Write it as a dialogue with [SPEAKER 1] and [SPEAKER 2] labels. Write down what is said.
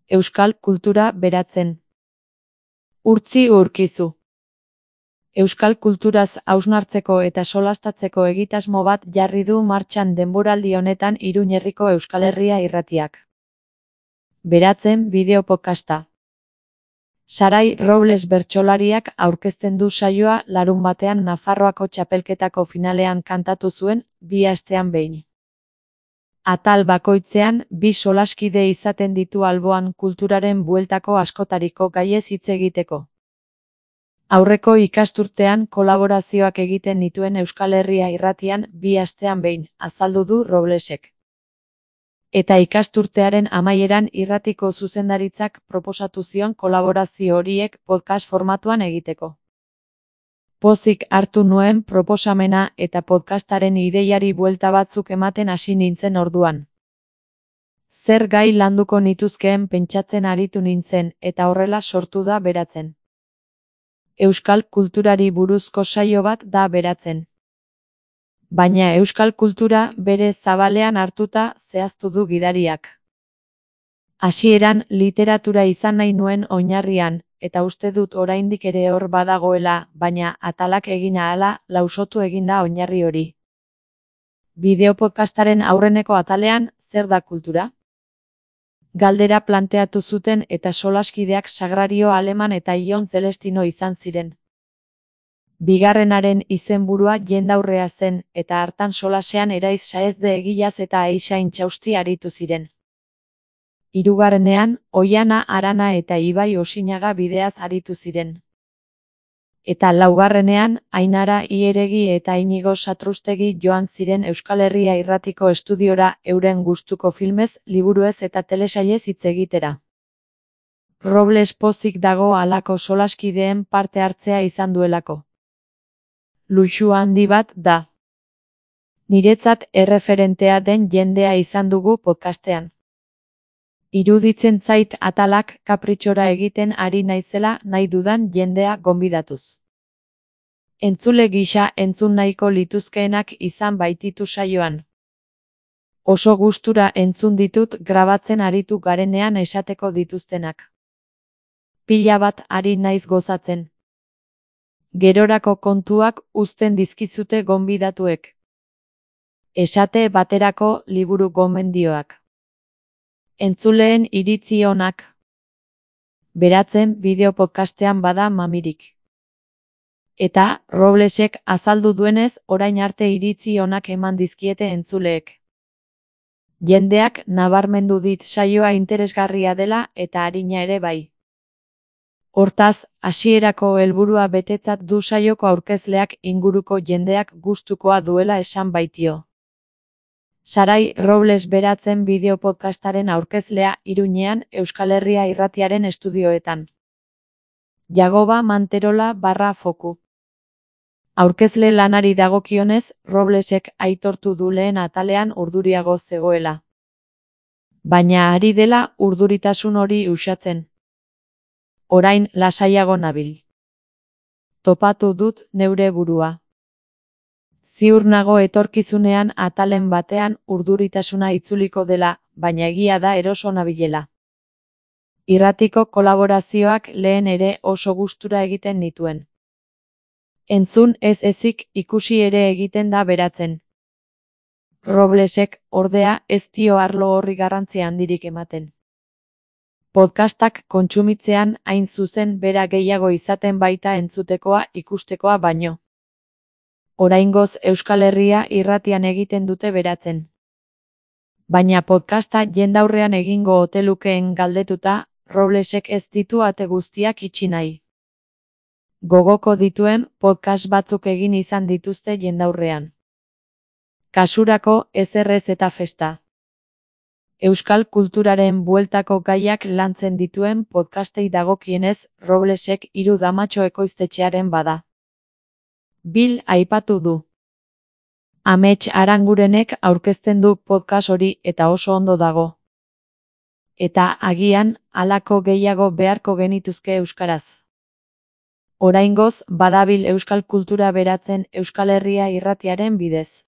[SPEAKER 1] Euskal kultura beratzen. Urtzi urkizu. Euskal kulturaz hausnartzeko eta solastatzeko egitasmo bat jarri du martxan denboraldi honetan Iruñe herriko Euskal Herria irratiak. Beratzen bideo podcasta. Sarai Robles bertsolariak aurkezten du saioa larunbatean Nafarroako txapelketako finalean kantatu zuen, 2 astean behin. Atal bakoitzean, 2 solaskide izaten ditu alboan kulturaren bueltako askotariko gaiez hitz egiteko. Aurreko ikasturtean kolaborazioak egiten nituen Euskal Herria irratian 2 astean behin, azaldu du Roblesek. Eta ikasturtearen amaieran irratiko zuzendaritzak proposatu zion kolaborazio horiek podcast formatuan egiteko. Pozik hartu nuen proposamena eta podcastaren ideiari buelta batzuk ematen hasi nintzen orduan. Zer gai landuko nituzkeen pentsatzen aritu nintzen eta horrela sortu da beratzen. Euskal kulturari buruzko saio bat da beratzen. Baina euskal kultura bere zabalean hartuta zehaztu du gidariak. Hasieran literatura izan nahi nuen oinarrian, eta uste dut oraindik ere hor badagoela, baina atalak egin ahala lausotu egin da oinarri hori. Bideo podcastaren aurreneko atalean, zer da kultura? Galdera planteatu zuten eta solaskideak Sagrario Aleman eta Ion Celestino izan ziren. Bigarrenaren izenburua jendaurrea zen, eta hartan solasean Eraiz Saezde egilaz eta Aixa Intxausti aritu ziren. Hirugarrenean, Oiana Arana eta Ibai Osinaga bideaz aritu ziren. Eta laugarrenean, Ainara Ieregi eta Inigo Satrustegi joan ziren Euskal Herria irratiko estudiora euren gustuko filmez, liburuez eta telesailez hitz egitera. Robles pozik dago halako solaskideen parte hartzea izan duelako. Luxu handi bat da. Niretzat erreferentea den jendea izan dugu podcastean. Iruditzen zait atalak kapritxora egiten ari naizela nahi dudan jendea gonbidatuz. Entzule gisa entzun nahiko lituzkeenak izan baititu saioan. Oso gustura entzun ditut grabatzen aritu garenean esateko dituztenak. Pila bat ari naiz gozatzen. Gerorako kontuak uzten dizkizute gonbidatuek. Esate baterako liburu gomendioak. Entzuleen iritzi onak. Beratzen bideo podcastean bada mamirik. Eta Roblesek azaldu duenez orain arte iritzi onak eman dizkiete entzuleek. Jendeak nabarmendu dit saioa interesgarria dela eta arina ere bai. Hortaz, hasierako helburua betetzat du saioko aurkezleak inguruko jendeak gustukoa duela esan baitio. Sarai Robles beratzen bideo podcastaren aurkezlea Iruñean Euskal Herria irratiaren estudioetan. Jagoba Manterola /foku. Aurkezle lanari dagokionez, Roblesek aitortu du lehen atalean urduriago zegoela. Baina ari dela urduritasun hori uxatzen. Orain lasaiago nabil. Topatu dut neure burua. Ziur nago etorkizunean atalen batean urduritasuna itzuliko dela, baina egia da eroso nabilela. Irratiko kolaborazioak lehen ere oso gustura egiten nituen. Entzun ez ezik ikusi ere egiten da beratzen. Roblesek, ordea, ez dio arlo horri garrantzi handirik ematen. Podcastak kontsumitzean hain zuzen bera gehiago izaten baita entzutekoa ikustekoa baino. Oraingoz Euskal Herria irratian egiten dute beratzen. Baina podcasta jendaurrean egingo ote lukeen galdetuta, Roblesek ez ditu ate guztiak itxi nahi. Gogoko dituen podcast batzuk egin izan dituzte jendaurrean. Kasurako ezerrez eta festa. Euskal kulturaren bueltako gaiak lantzen dituen podcastei dagokienez, Roblesek 3 damatxo ekoiztetxearen bada. Bil aipatu du. Amets Arangurenek aurkezten du podcast hori eta oso ondo dago. Eta agian, halako gehiago beharko genituzke euskaraz. Oraingoz, badabil euskal kultura beratzen Euskal Herria irratiaren bidez.